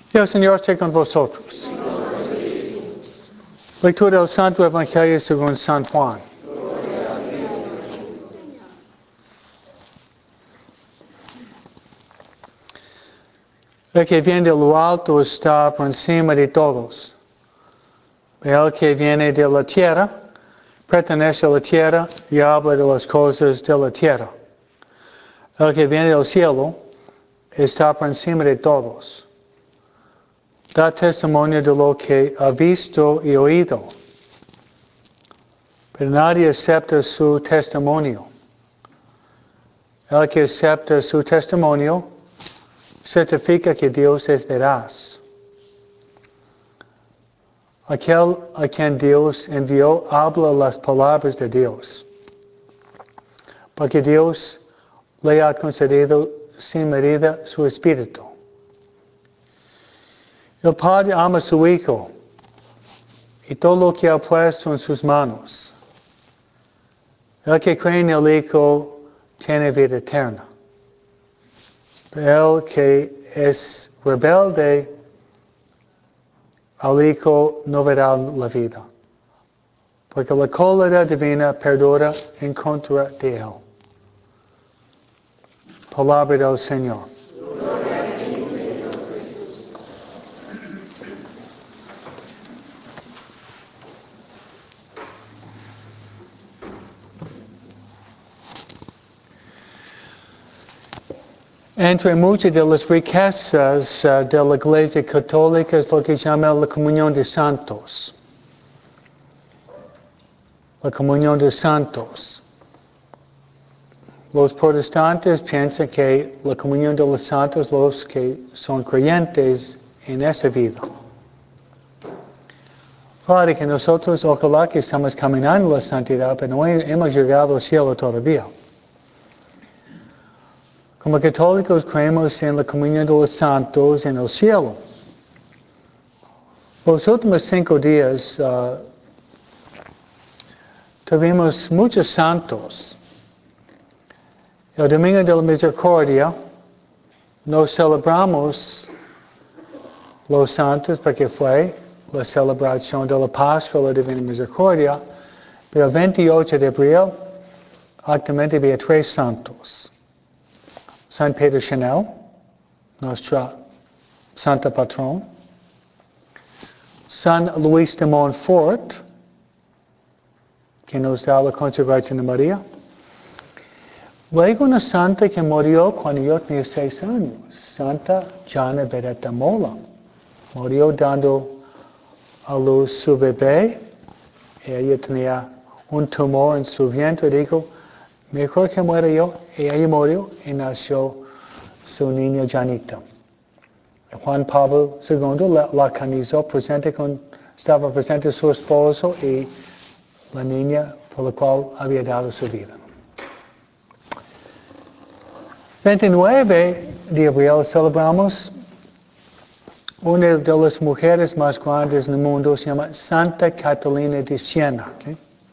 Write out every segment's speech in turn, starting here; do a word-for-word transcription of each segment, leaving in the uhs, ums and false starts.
El Señor esté con vosotros. Lectura del Santo Evangelio según San Juan. El que viene de lo alto está por encima de todos. El que viene de la tierra pertenece a la tierra y habla de las cosas de la tierra. El que viene del cielo está por encima de todos. Da testimonio de lo que ha visto y oído. Pero nadie acepta su testimonio. El que acepta su testimonio certifica que Dios es veraz. Aquel a quien Dios envió habla las palabras de Dios. Porque Dios le ha concedido sin medida su Espíritu. El Padre ama a su Hijo y todo lo que ha puesto en sus manos. El que cree en el Hijo tiene vida eterna. Pero el que es rebelde al Hijo no verá la vida. Porque la cólera divina perdura en contra de él. Palabra del Señor. Entre muchas de las riquezas uh, de la Iglesia Católica es lo que llama la comunión de santos. La comunión de santos. Los protestantes piensan que la comunión de los santos los que son creyentes en esta vida. Claro que nosotros ojalá que estamos caminando en la santidad, pero no hemos llegado al cielo todavía. Como católicos creemos en la comunión de los santos en el cielo. Los últimos cinco días uh, tuvimos muchos santos. El Domingo de la Misericordia nos celebramos los santos porque fue la celebración de la Pascua de la Divina Misericordia, pero el veintiocho de abril actualmente había tres santos. San Pedro Chanel, nuestra santa patrón. San Luis de Montfort, que nos da la consagración de María. Luego una santa que murió cuando yo tenía seis años, Santa Gianna Beretta Molla. Murió dando a luz su bebé. Ella tenía un tumor en su vientre. Dijo, mejor que muera yo. Y ella murió y nació su niña Janita. Juan Pablo segundo la, la canonizó, presente con, estaba presente su esposo y la niña por la cual había dado su vida. veintinueve de abril celebramos una de las mujeres más grandes del mundo, se llama Santa Catalina de Siena. ¿Okay?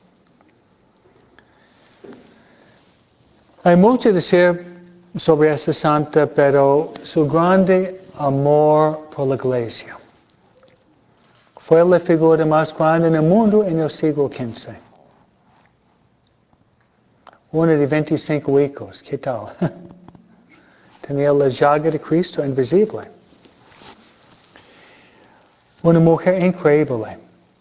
Hay mucho que decir sobre esta santa, pero su grande amor por la iglesia. Fue la figura más grande en el mundo en el siglo quince. Una de veinticinco hijos, ¿qué tal? Tenía la llaga de Cristo invisible. Una mujer increíble.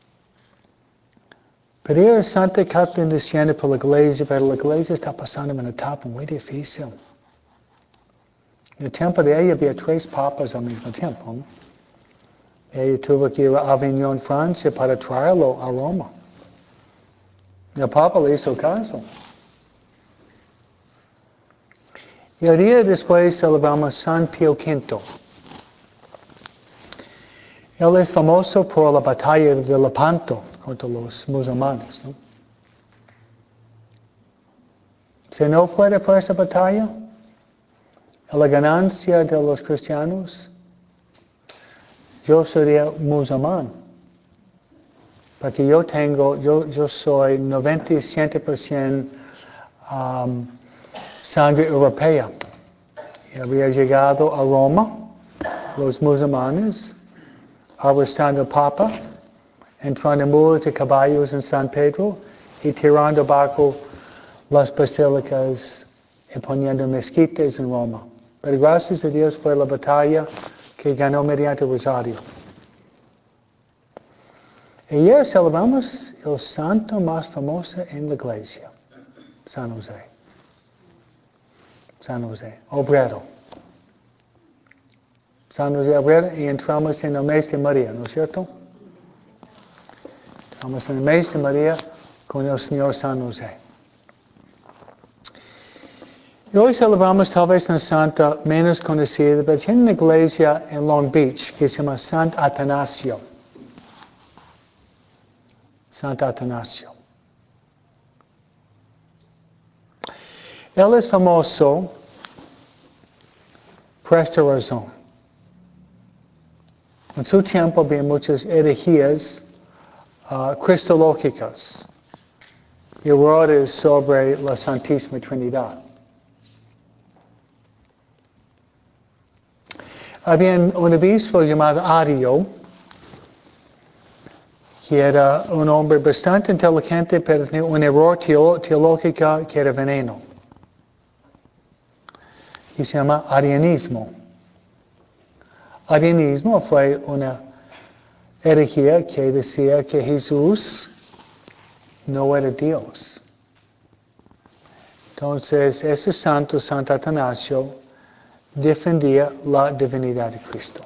Pedir a Santa Catalina de Siena por la iglesia, pero la iglesia está pasando en una etapa muy difícil. En el tiempo de ella había tres papas al mismo tiempo. ¿No? Ella tuvo que ir a Avignon, Francia, para traerlo a Roma. El papa le hizo caso. Y el día después celebramos San Pío quinto. Él es famoso por la batalla de Lepanto contra los musulmanes. ¿No? Si no fuera por esa batalla, la ganancia de los cristianos, yo sería musulmán. Porque yo tengo, yo, yo soy noventa y siete por ciento um, sangre europea. Y había llegado a Roma los musulmanes arrestando al Papa, entrando mulas de caballos en San Pedro y tirando abajo las basílicas y poniendo mezquitas en Roma. Pero gracias a Dios fue la batalla que ganó mediante Rosario. Ayer celebramos el santo más famoso en la iglesia, San José. San José, obrero. San José obrero y entramos en el mes de María, ¿no es cierto? Entramos en el mes de María con el Señor San José. Y hoy celebramos tal vez una santa menos conocida, pero tiene una iglesia en Long Beach que se llama San Atanasio. Sant Atanasio. Él es famoso por esta razón. En su tiempo había muchas herejías uh, cristológicas y errores sobre la Santísima Trinidad. Había un obispo llamado Ario, que era un hombre bastante inteligente, pero tenía un error teolo- teológico que era veneno. Y se llama arianismo. Arianismo fue una herejía que decía que Jesús no era Dios. Entonces, ese santo, Santo Atanasio, defendía la divinidad de Cristo.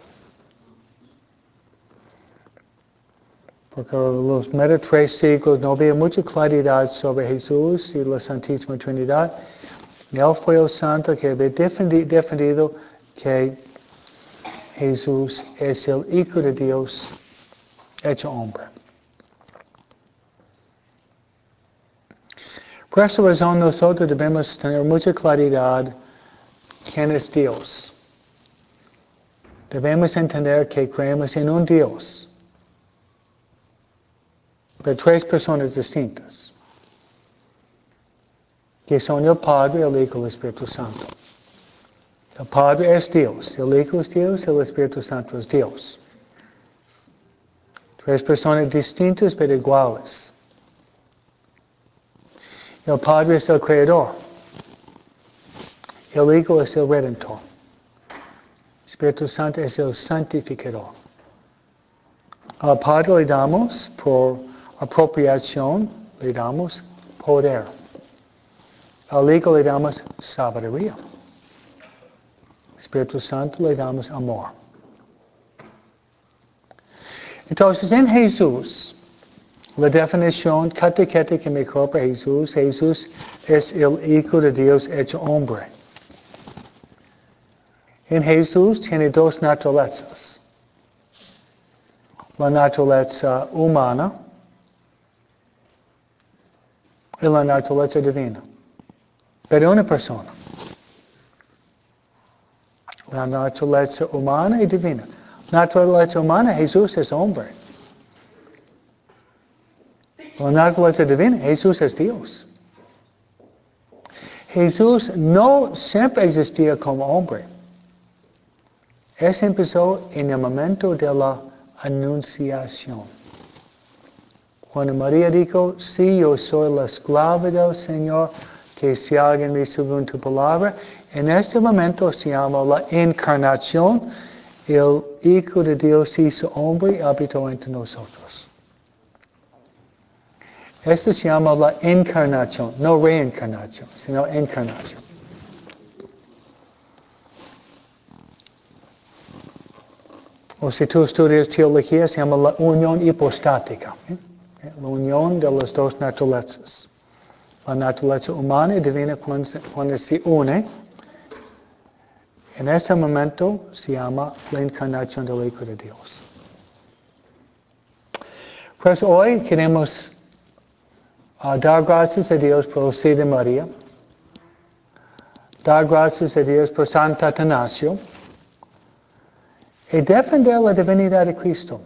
Porque los primeros tres siglos no había mucha claridad sobre Jesús y la Santísima Trinidad. Y él fue el santo que había defendi- defendido que Jesús es el Hijo de Dios hecho hombre. Por esa razón nosotros debemos tener mucha claridad quién es Dios. Debemos entender que creemos en un Dios, pero tres personas distintas, que son el Padre, el Hijo y el Espíritu Santo. El Padre es Dios, el Hijo es Dios, el Espíritu Santo es Dios. Tres personas distintas pero iguales. El Padre es el Creador. El Hijo es el Redentor. El Espíritu Santo es el Santificador. Al Padre le damos por apropiación, le damos poder. Al Hijo le damos sabiduría. Espíritu Santo le damos amor. Entonces, en Jesús, la definición catequética mejor para Jesús, Jesús es el Hijo de Dios hecho hombre. En Jesús tiene dos naturalezas. La naturaleza humana y la naturaleza divina. Pero una persona. La naturaleza humana y divina. La naturaleza humana, Jesús es hombre. La naturaleza divina, Jesús es Dios. Jesús no siempre existía como hombre. Él empezó en el momento de la anunciación. Cuando María dijo, sí, yo soy la esclava del Señor, que si alguien me según tu palabra, en este momento se llama la encarnación, el Hijo de Dios hizo hombre y habitó entre nosotros. Esto se llama la encarnación, no reencarnación, sino encarnación. O si tú estudias teología, se llama la unión hipostática. ¿eh? La unión de las dos naturalezas. La naturaleza humana y divina cuando se, cuando se une, en ese momento se llama la encarnación del Hijo de Dios. Pues hoy queremos uh, dar gracias a Dios por el sí de María, dar gracias a Dios por Santo Atanasio, y defender la divinidad de Cristo.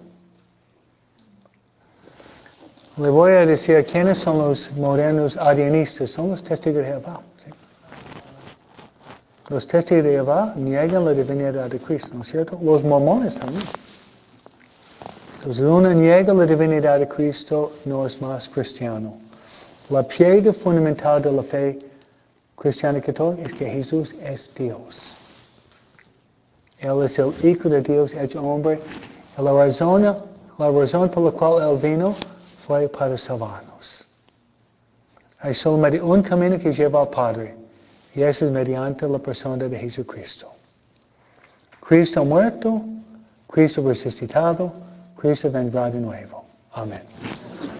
Le voy a decir quiénes son los modernos arianistas, son los testigos de Jehová. ¿sí? Los testigos de Jehová niegan la divinidad de Cristo, ¿no es cierto? Los mormones también. Entonces, uno niega la divinidad de Cristo, no es más cristiano. La piedra fundamental de la fe cristiana y católica es que Jesús es Dios. Él es el Hijo de Dios hecho hombre. Y la razón, la razón por la cual Él vino fue para salvarnos. Hay solamente un camino que lleva al Padre, y ese es mediante la persona de Jesucristo. Cristo muerto, Cristo resucitado, Cristo vendrá de nuevo. Amén.